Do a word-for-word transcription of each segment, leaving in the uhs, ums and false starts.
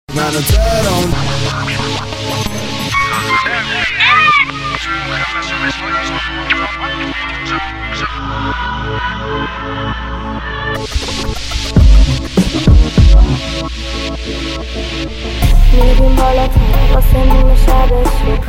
منو تهران میریم بالاتر واسه نیمه شبش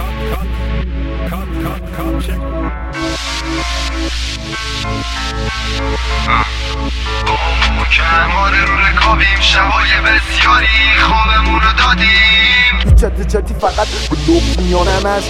که هماره رو رکابیم شبای بسیاری خوابمون رو دادیم جدی جدی فقط بلوک میانمش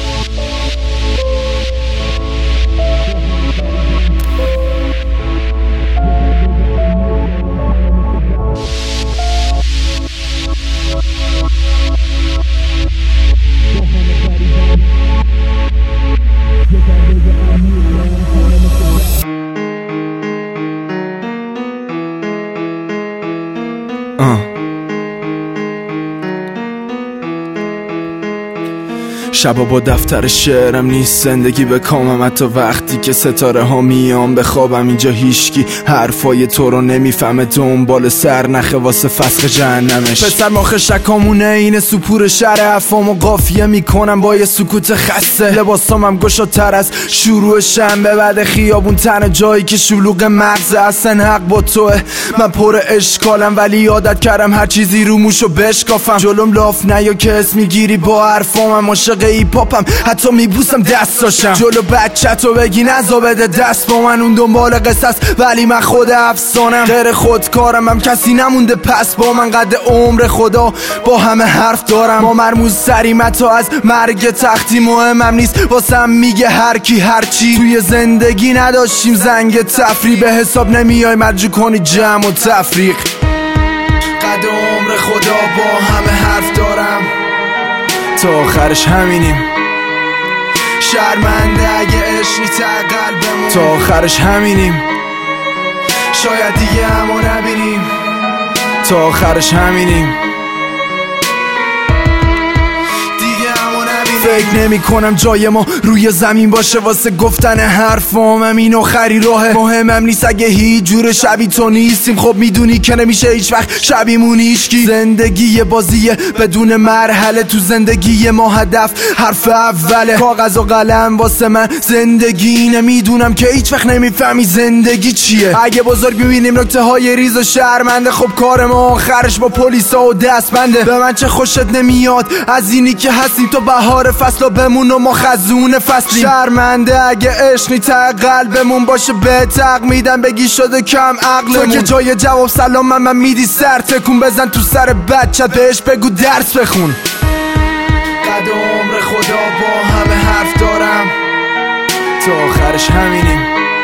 شبا با دفتر شعرم نیست زندگی به کامم، حتی وقتی که ستاره ها میان به خوابم اینجا هیشکی حرفای تو رو نمیفهمه، دنبال سر نخه واسه فسخ جهنمش. پسر ما خشکامونه اینه سپور شهر افامو قافیه میکنم با یه سکوت خسته، لباسامم گشادتر از شروع شنبه بعد خیابون تنها جایی که شلوغ مغزه، اصلا حق با توه من پر اشکالم ولی عادت کردم هر چیزی رو موشو بشکافم، جلوم لاف نیا که اسم میگیری با حرفامم، عاشق ای پاپم حتی میبوسم دستاشم، جلو بچه تو بگی نزا بده دست با من، اون دنبال قصص ولی من خود افسانم، غیر خودکارم هم کسی نمونده پس با من، قد عمر خدا با همه حرف دارم، ما مرموز سریم حتی از مرگ تختی مهمم نیست واسم میگه هر کی هر چی، توی زندگی نداشتیم زنگ تفریح به حساب نمیای مرجو کنی جمع و تفریق، قد عمر خدا با همه حرف دارم تا آخرش همینیم، شرمنده اگه عشقی تا قلبمون تا آخرش همینیم، شاید دیگه همو نبینیم تا آخرش همینیم، فکر نمی کنم جای ما روی زمین باشه واسه گفتن حرفام، همین آخری راهه، مهمم نیست اگه هیچ جور شبی تو نیستیم، خب میدونی که نمیشه هیچ وقت شبیمون هیچکی، زندگی یه بازیه بدون مرحله، تو زندگی ما هدف حرف اوله، کاغذ و قلم واسه من زندگی اینه، میدونم که هیچ وقت نمیفهمی زندگی چیه، اگه بزرگ میبینیم نکته های ریز و شرمنده، خب کار ما آخرش با پلیسا و دستبنده، به من چه خوشت نمیاد از اینی که هستیم تو بهار فصل و بمون و ما خزون فصلیم، شرمنده اگه عشقی تا قلبمون باشه به تق میدم بگی شده کم عقلمون، تو که جای جواب سلام من, من میدی سر تکون بزن تو سر بچت بهش بگو درس بخون، قد عمر خدا با همه حرف دارم تا آخرش همینیم،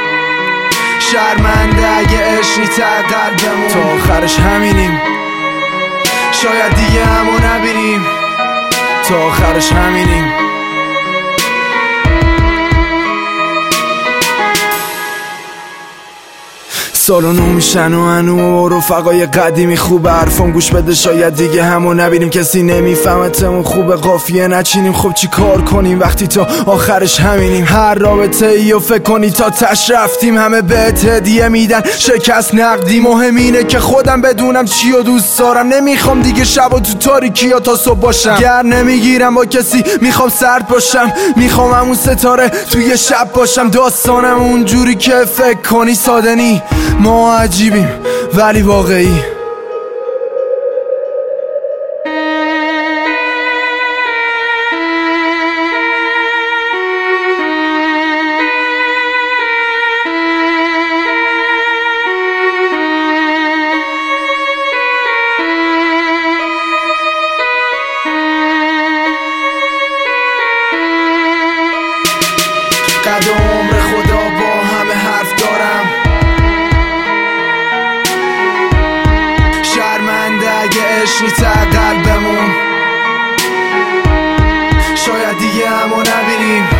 شرمنده اگه عشقی تا قلبمون تا آخرش همینیم، شاید دیگه همو نبینیم تا آخرش همینیم. سالو نو میشن و انو رفقای قدیمی خوب حرفم گوش بده شاید دیگه همو نبینیم، کسی نمیفهمتمون خوبه قافیه نچینیم، خب چی کار کنیم وقتی تا آخرش همینیم، هر رابطه ای و فکر کنی تا تش رفتیم همه بهت هدیه میدن شکست نقدی، مهم اینه که خودم بدونم چی و دوست دارم، نمیخوام دیگه شب و تو تاریکی یا تا صبح باشم، گر نمیگیرم با کسی میخوام سرد باشم، میخوام همون ستاره توی شب باشم، داستانم اونجوری که فکر کنی ساده نی، ما عجیبیم ولی واقعی. قد عمر خدا با همه حرف دارم، شرمنده اگه عشقی تا قلبمون شاید دیگه همو نبینیم